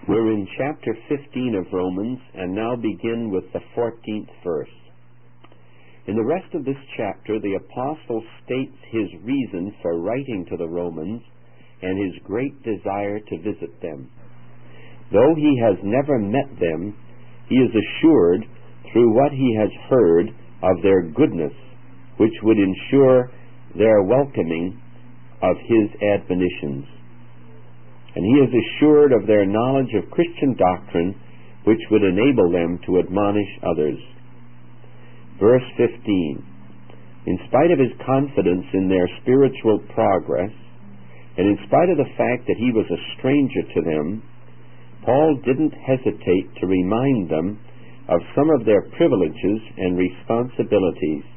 We're in chapter 15 of Romans and now begin with the 14th verse. In the rest of this chapter, the apostle states his reason for writing to the Romans and his great desire to visit them. Though he has never met them, he is assured through what he has heard of their goodness, which would ensure their welcoming of his admonitions. And he is assured of their knowledge of Christian doctrine, which would enable them to admonish others. Verse 15. In spite of his confidence in their spiritual progress, and in spite of the fact that he was a stranger to them, Paul didn't hesitate to remind them of some of their privileges and responsibilities.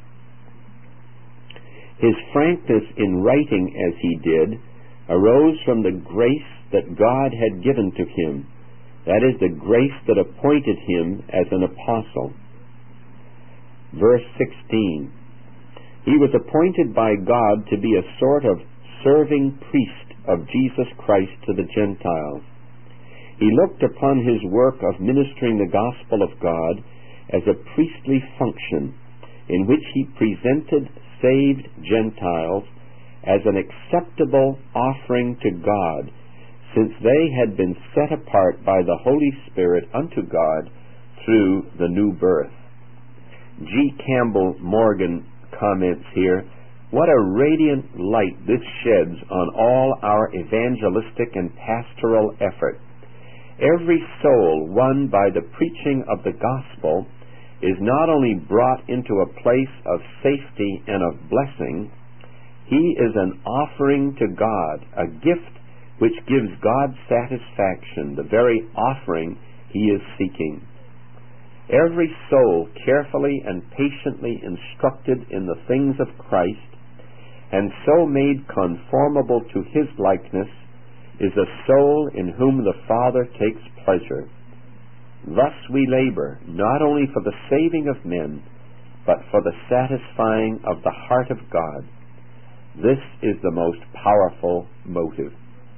His frankness in writing as he did arose from the grace that God had given to him, that is, the grace that appointed him as an apostle. Verse 16. He was appointed by God to be a sort of serving priest of Jesus Christ to the Gentiles. He looked upon his work of ministering the gospel of God as a priestly function in which he presented saved Gentiles as an acceptable offering to God, since they had been set apart by the Holy Spirit unto God through the new birth. G. Campbell Morgan comments here, "What a radiant light this sheds on all our evangelistic and pastoral effort. Every soul won by the preaching of the gospel is not only brought into a place of safety and of blessing, he is an offering to God, a gift which gives God satisfaction, the very offering he is seeking. Every soul carefully and patiently instructed in the things of Christ, and so made conformable to his likeness, is a soul in whom the Father takes pleasure. Thus we labor, not only for the saving of men, but for the satisfying of the heart of God. This is the most powerful motive."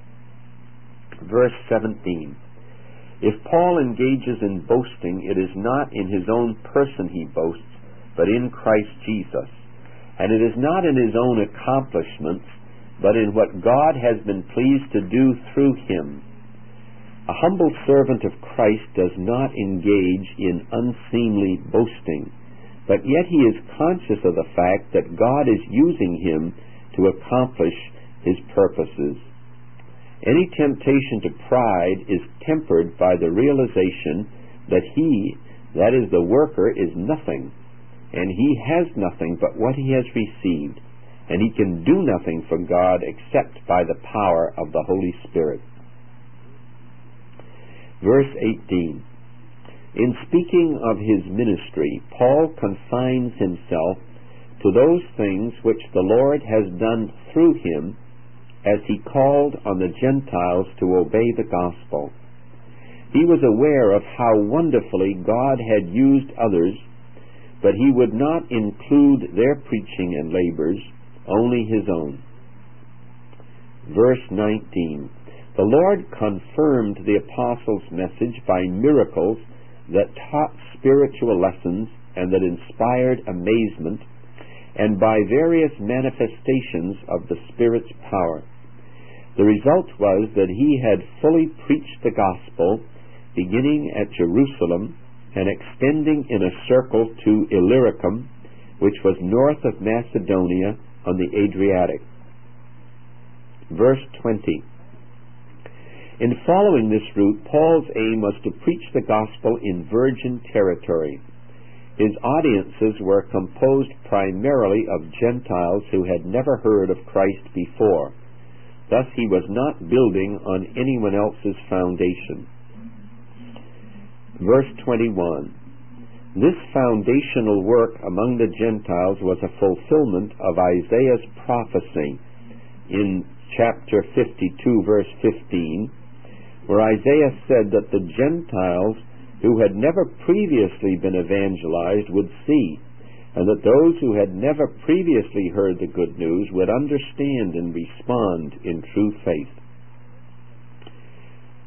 Verse 17. If Paul engages in boasting, it is not in his own person he boasts, but in Christ Jesus. And it is not in his own accomplishments, but in what God has been pleased to do through him. A humble servant of Christ does not engage in unseemly boasting, but yet he is conscious of the fact that God is using him to accomplish his purposes. Any temptation to pride is tempered by the realization that he, that is the worker, is nothing, and he has nothing but what he has received, and he can do nothing for God except by the power of the Holy Spirit. Verse 18. In speaking of his ministry, Paul confines himself to those things which the Lord has done through him as he called on the Gentiles to obey the gospel. He was aware of how wonderfully God had used others, but he would not include their preaching and labors, only his own. Verse 19. The Lord confirmed the apostles' message by miracles that taught spiritual lessons and that inspired amazement, and by various manifestations of the Spirit's power. The result was that he had fully preached the gospel, beginning at Jerusalem and extending in a circle to Illyricum, which was north of Macedonia on the Adriatic. Verse 20. In following this route, Paul's aim was to preach the gospel in virgin territory. His audiences were composed primarily of Gentiles who had never heard of Christ before. Thus he was not building on anyone else's foundation. Verse 21. This foundational work among the Gentiles was a fulfillment of Isaiah's prophecy in chapter 52, verse 15, where Isaiah said that the Gentiles who had never previously been evangelized would see, and that those who had never previously heard the good news would understand and respond in true faith.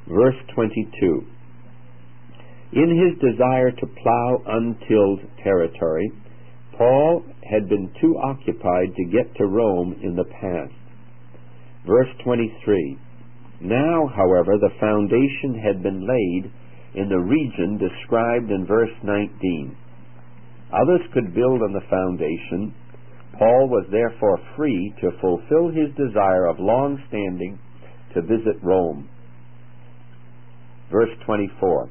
Verse 22. In his desire to plow untilled territory, Paul had been too occupied to get to Rome in the past. Verse 23. Now, however, the foundation had been laid in the region described in verse 19. Others could build on the foundation. Paul was therefore free to fulfill his desire of long standing to visit Rome. Verse 24.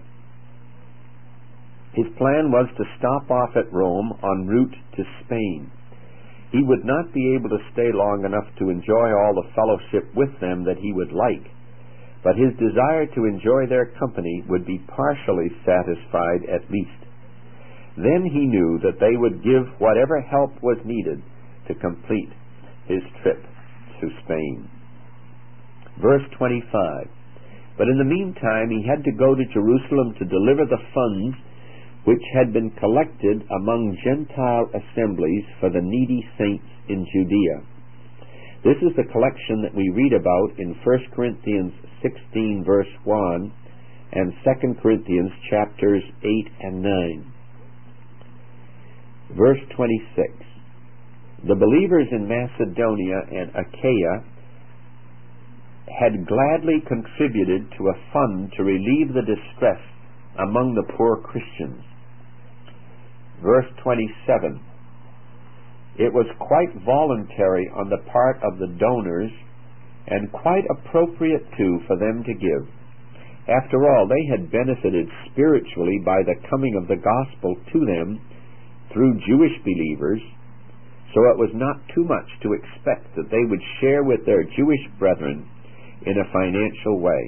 His plan was to stop off at Rome en route to Spain. He would not be able to stay long enough to enjoy all the fellowship with them that he would like, but his desire to enjoy their company would be partially satisfied at least. Then he knew that they would give whatever help was needed to complete his trip to Spain. Verse 25. But in the meantime he had to go to Jerusalem to deliver the funds which had been collected among Gentile assemblies for the needy saints in Judea. This is the collection that we read about in 1 Corinthians 16 verse 1 and 2 Corinthians chapters 8 and 9. Verse 26. The believers in Macedonia and Achaia had gladly contributed to a fund to relieve the distress among the poor Christians. Verse 27. It was quite voluntary on the part of the donors and quite appropriate too for them to give. After all, they had benefited spiritually by the coming of the gospel to them through Jewish believers, so it was not too much to expect that they would share with their Jewish brethren in a financial way.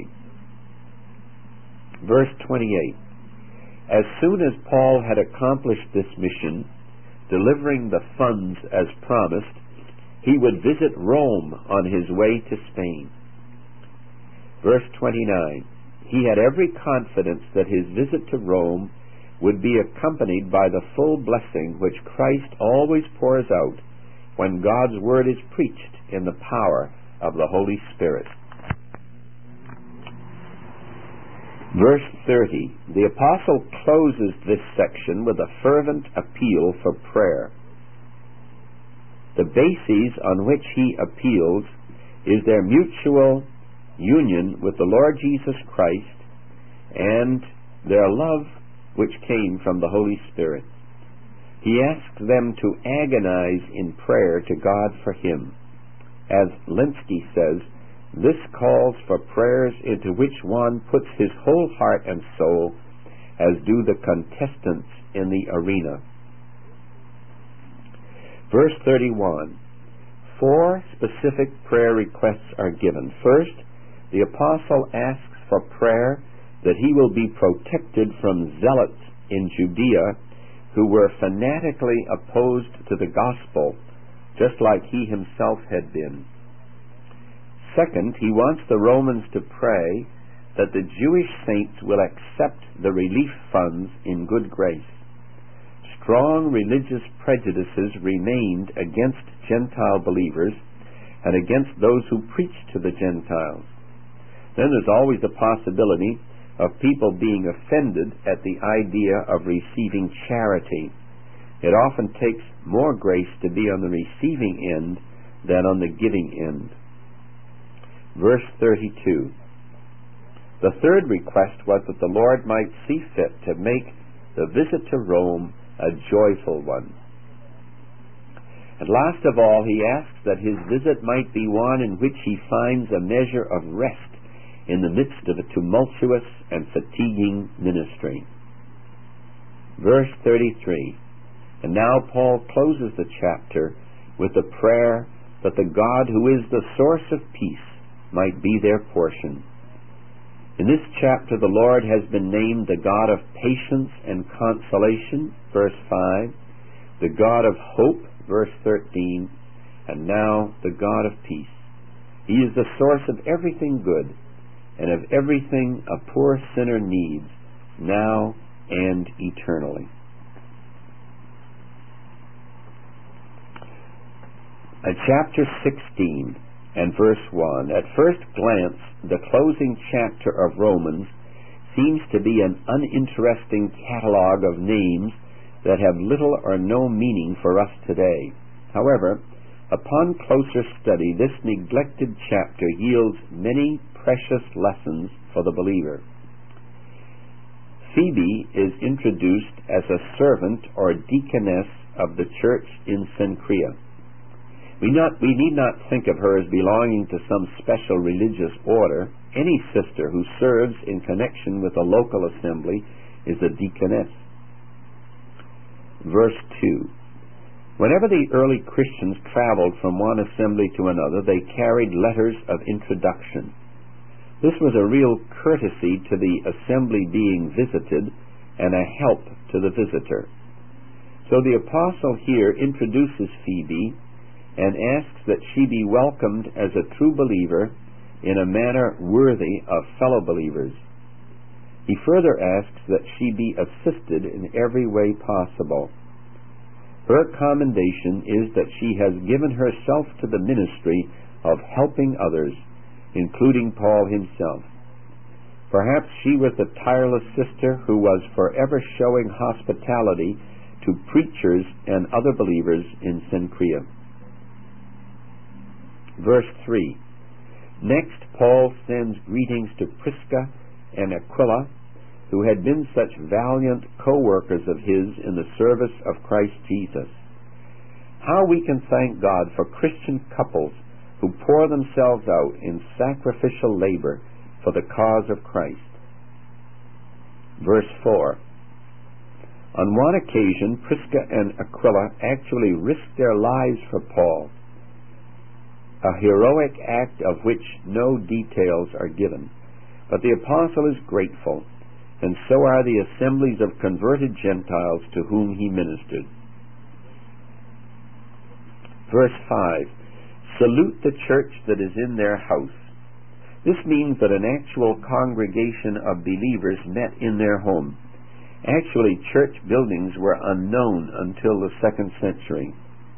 Verse 28. As soon as Paul had accomplished this mission, delivering the funds as promised, he would visit Rome on his way to Spain. Verse 29. He had every confidence that his visit to Rome would be accompanied by the full blessing which Christ always pours out when God's word is preached in the power of the Holy Spirit. Verse 30. The apostle closes this section with a fervent appeal for prayer. The basis on which he appeals is their mutual union with the Lord Jesus Christ and their love which came from the Holy Spirit. He asks them to agonize in prayer to God for him. As Lenski says, this calls for prayers into which one puts his whole heart and soul, as do the contestants in the arena. Verse 31. 4 specific prayer requests are given. First, the apostle asks for prayer that he will be protected from zealots in Judea who were fanatically opposed to the gospel, just like he himself had been. Second, he wants the Romans to pray that the Jewish saints will accept the relief funds in good grace. Strong religious prejudices remained against Gentile believers and against those who preached to the Gentiles. Then there's always the possibility of people being offended at the idea of receiving charity. It often takes more grace to be on the receiving end than on the giving end. Verse 32. The third request was that the Lord might see fit to make the visit to Rome a joyful one. And last of all, he asks that his visit might be one in which he finds a measure of rest in the midst of a tumultuous and fatiguing ministry. Verse 33. And now Paul closes the chapter with the prayer that the God who is the source of peace might be their portion. In this chapter the Lord has been named the God of patience and consolation, verse 5, the God of hope, verse 13, and now the God of peace. He is the source of everything good and of everything a poor sinner needs, now and eternally. Chapter 16. and verse 1. At first glance, the closing chapter of Romans seems to be an uninteresting catalog of names that have little or no meaning for us today. However, upon closer study, this neglected chapter yields many precious lessons for the believer. Phoebe is introduced as a servant or deaconess of the church in Cenchrea. We need not think of her as belonging to some special religious order. Any sister who serves in connection with a local assembly is a deaconess. Verse 2. Whenever the early Christians traveled from one assembly to another, they carried letters of introduction. This was a real courtesy to the assembly being visited and a help to the visitor. So the apostle here introduces Phoebe and asks that she be welcomed as a true believer in a manner worthy of fellow believers. He further asks that she be assisted in every way possible. Her commendation is that she has given herself to the ministry of helping others, including Paul himself. Perhaps she was the tireless sister who was forever showing hospitality to preachers and other believers in Cenchrea. Verse 3. Next, Paul sends greetings to Prisca and Aquila, who had been such valiant co-workers of his in the service of Christ Jesus. How we can thank God for Christian couples who pour themselves out in sacrificial labor for the cause of Christ. Verse 4. On one occasion, Prisca and Aquila actually risked their lives for Paul, a heroic act of which no details are given. But the apostle is grateful, and so are the assemblies of converted Gentiles to whom he ministered. Verse 5. Salute the church that is in their house. This means that an actual congregation of believers met in their home. Actually, church buildings were unknown until the 2nd century.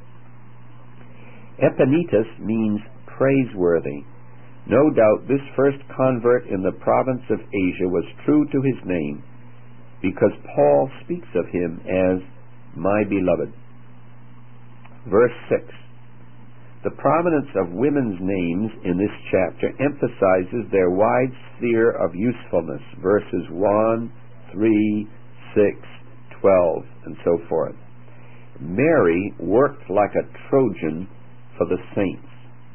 Epenetus means praiseworthy. No doubt this first convert in the province of Asia was true to his name, because Paul speaks of him as my beloved. Verse 6. The prominence of women's names in this chapter emphasizes their wide sphere of usefulness, verses 1, 3, 6, 12, and so forth. Mary worked like a Trojan for the saints.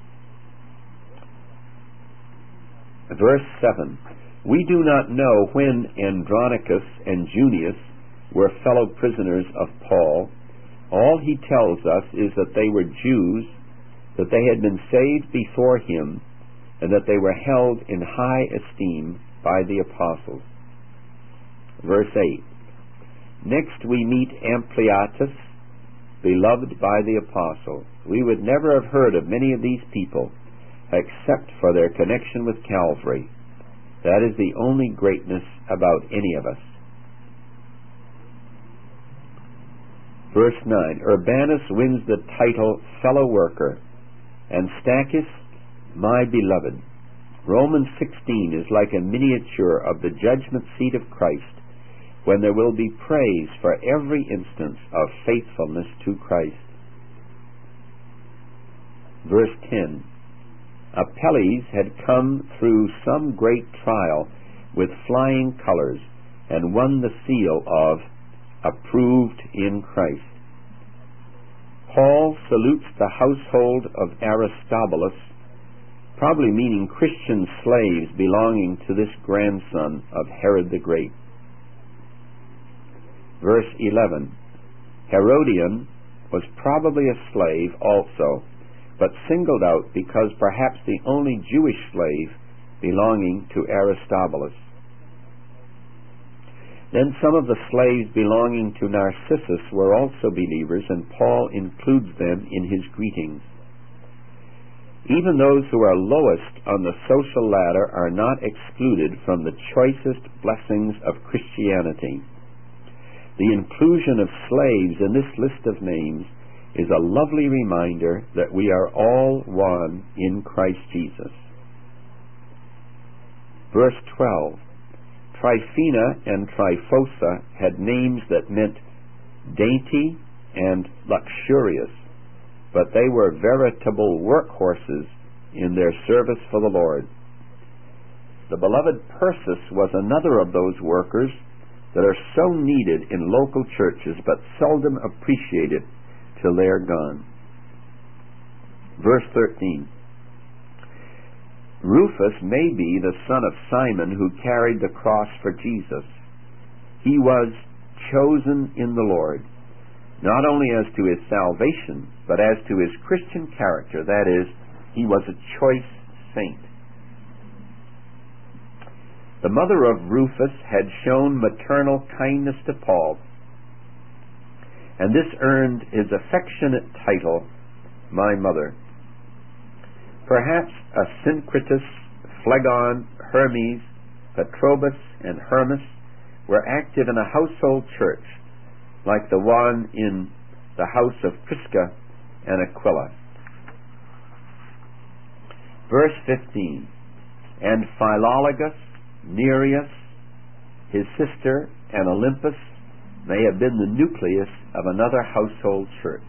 Verse 7. We do not know when Andronicus and Junius were fellow prisoners of Paul. All he tells us is that they were Jews, that they had been saved before him, and that they were held in high esteem by the apostles. Verse 8. Next we meet Ampliatus, beloved by the apostles. We would never have heard of many of these people except for their connection with Calvary. That is the only greatness about any of us. Verse 9. Urbanus wins the title fellow worker, and Stachys, my beloved. Romans 16 is like a miniature of the judgment seat of Christ, when there will be praise for every instance of faithfulness to Christ. Verse 10. Apelles had come through some great trial with flying colors and won the seal of approved in Christ. Paul salutes the household of Aristobulus, probably meaning Christian slaves belonging to this grandson of Herod the Great. Verse 11. Herodion was probably a slave also, but singled out because perhaps the only Jewish slave belonging to Aristobulus. Then some of the slaves belonging to Narcissus were also believers, and Paul includes them in his greetings. Even those who are lowest on the social ladder are not excluded from the choicest blessings of Christianity. The inclusion of slaves in this list of names is a lovely reminder that we are all one in Christ Jesus. Verse 12. Tryphena and Tryphosa had names that meant dainty and luxurious, but they were veritable workhorses in their service for the Lord. The beloved Persis was another of those workers that are so needed in local churches but seldom appreciated till they are gone. Verse 13. Rufus may be the son of Simon who carried the cross for Jesus. He was chosen in the Lord, not only as to his salvation, but as to his Christian character. That is, he was a choice saint. The mother of Rufus had shown maternal kindness to Paul, and this earned his affectionate title, my mother. Perhaps Asyncritus, Phlegon, Hermes, Petrobus, and Hermas were active in a household church, like the one in the house of Prisca and Aquila. Verse 15. And Philologus, Nereus, his sister, and Olympus may have been the nucleus of another household church.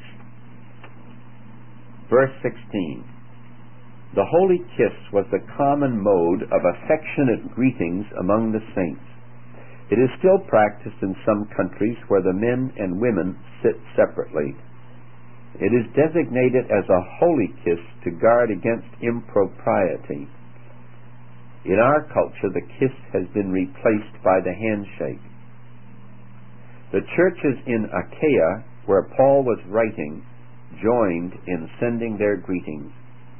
Verse 16. The holy kiss was the common mode of affectionate greetings among the saints. It is still practiced in some countries where the men and women sit separately. It is designated as a holy kiss to guard against impropriety. In our culture, the kiss has been replaced by the handshake. The churches in Achaia, where Paul was writing, joined in sending their greetings.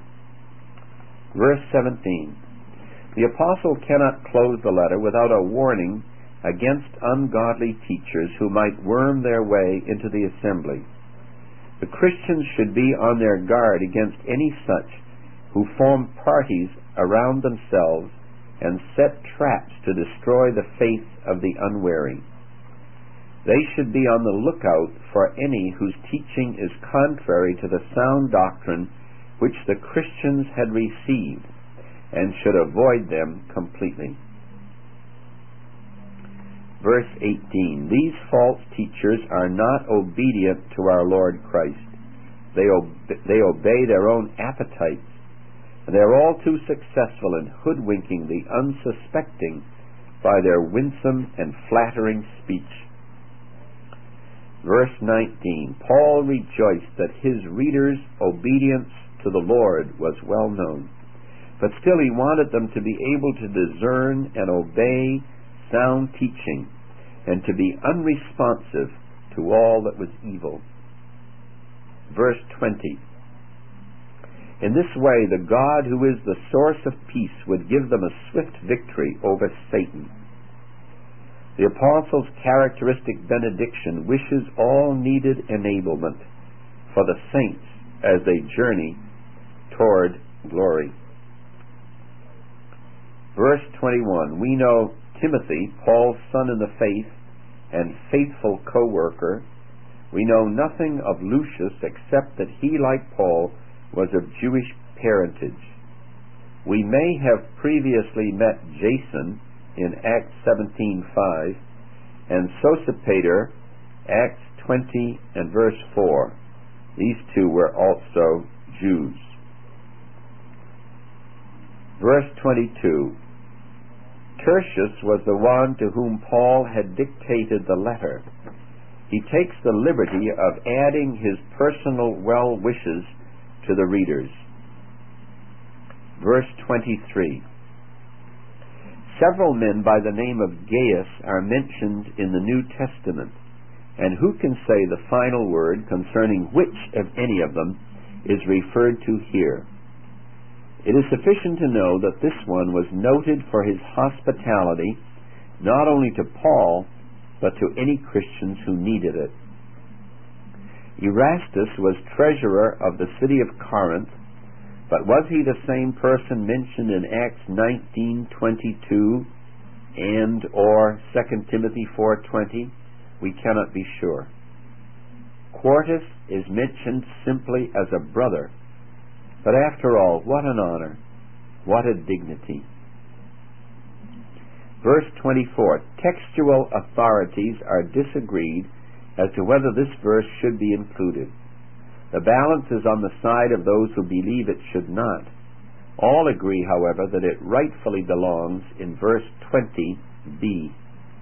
Verse 17. The apostle cannot close the letter without a warning against ungodly teachers who might worm their way into the assembly. The Christians should be on their guard against any such who form parties around themselves and set traps to destroy the faith of the unwary. They should be on the lookout for any whose teaching is contrary to the sound doctrine which the Christians had received, and should avoid them completely. Verse 18. These false teachers are not obedient to our Lord Christ. They obey their own appetites, and they are all too successful in hoodwinking the unsuspecting by their winsome and flattering speech. Verse 19. Paul rejoiced that his readers' obedience to the Lord was well known, but still he wanted them to be able to discern and obey sound teaching, and to be unresponsive to all that was evil. Verse 20. In this way the God who is the source of peace would give them a swift victory over Satan. The apostle's characteristic benediction wishes all needed enablement for the saints as they journey toward glory. Verse 21. We know Timothy, Paul's son in the faith and faithful co-worker. We know nothing of Lucius except that he, like Paul, was of Jewish parentage. We may have previously met Jason in Acts 17:5 and Sosipater, Acts 20 and verse 4. These two were also Jews. Verse 22. Tertius was the one to whom Paul had dictated the letter. He takes the liberty of adding his personal well wishes to the readers. Verse 23. Several men by the name of Gaius are mentioned in the New Testament, and who can say the final word concerning which of any of them is referred to here? It is sufficient to know that this one was noted for his hospitality not only to Paul, but to any Christians who needed it. Erastus was treasurer of the city of Corinth, but was he the same person mentioned in Acts 19:22 and or 2 Timothy 4:20? We cannot be sure. Quartus is mentioned simply as a brother, but after all, what an honor, what a dignity. Verse 24, textual authorities are disagreed as to whether this verse should be included. The balance is on the side of those who believe it should not. All agree, however, that it rightfully belongs in verse 20b.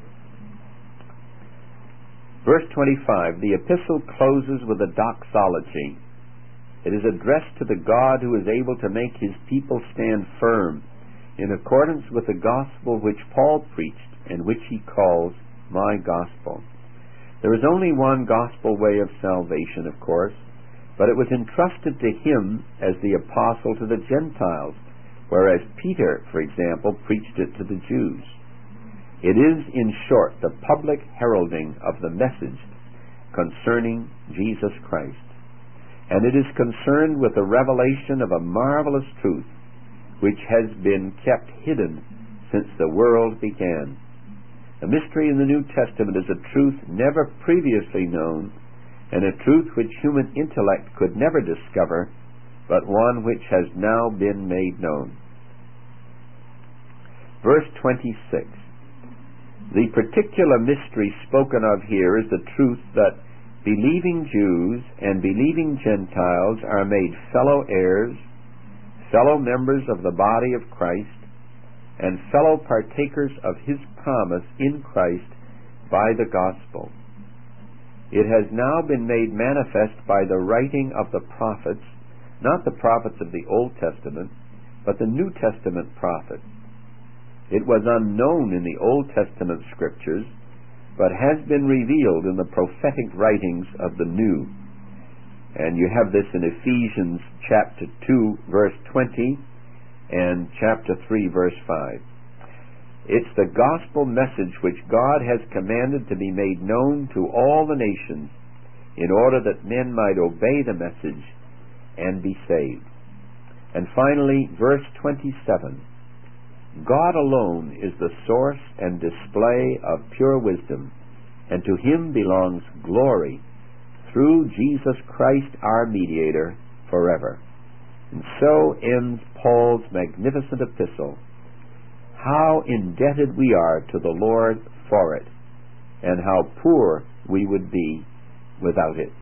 Verse 25, the epistle closes with a doxology. It is addressed to the God who is able to make his people stand firm in accordance with the gospel which Paul preached and which he calls my gospel. There is only one gospel way of salvation, of course, but it was entrusted to him as the apostle to the Gentiles, whereas Peter, for example, preached it to the Jews. It is, in short, the public heralding of the message concerning Jesus Christ, and it is concerned with the revelation of a marvelous truth which has been kept hidden since the world began. The mystery in the New Testament is a truth never previously known, and a truth which human intellect could never discover, but one which has now been made known. Verse 26. The particular mystery spoken of here is the truth that believing Jews and believing Gentiles are made fellow heirs, fellow members of the body of Christ, and fellow partakers of his promise in Christ by the gospel. It has now been made manifest by the writing of the prophets, not the prophets of the Old Testament, but the New Testament prophets. It was unknown in the Old Testament scriptures, but has been revealed in the prophetic writings of the New. And you have this in Ephesians chapter 2, verse 20, and chapter 3, verse 5. It's the gospel message which God has commanded to be made known to all the nations in order that men might obey the message and be saved. And finally, verse 27. God alone is the source and display of pure wisdom, and to him belongs glory through Jesus Christ our mediator forever. And so ends Paul's magnificent epistle. How indebted we are to the Lord for it, and how poor we would be without it.